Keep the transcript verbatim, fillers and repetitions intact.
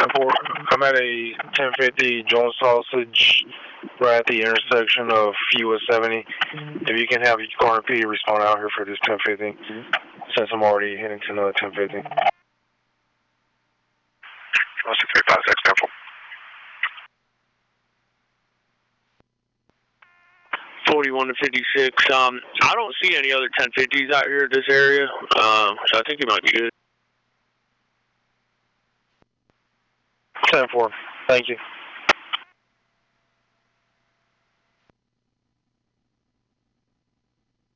four, I'm at a ten fifty Jones Sausage right at the intersection of U S seventy. If you can have your car P respond out here for this ten fifty, since I'm already heading to another ten fifty. one six three five six, ten four. forty-one to fifty-six. Um, I don't see any other ten fifties out here in this area, um, so I think you might be good. ten four. Thank you.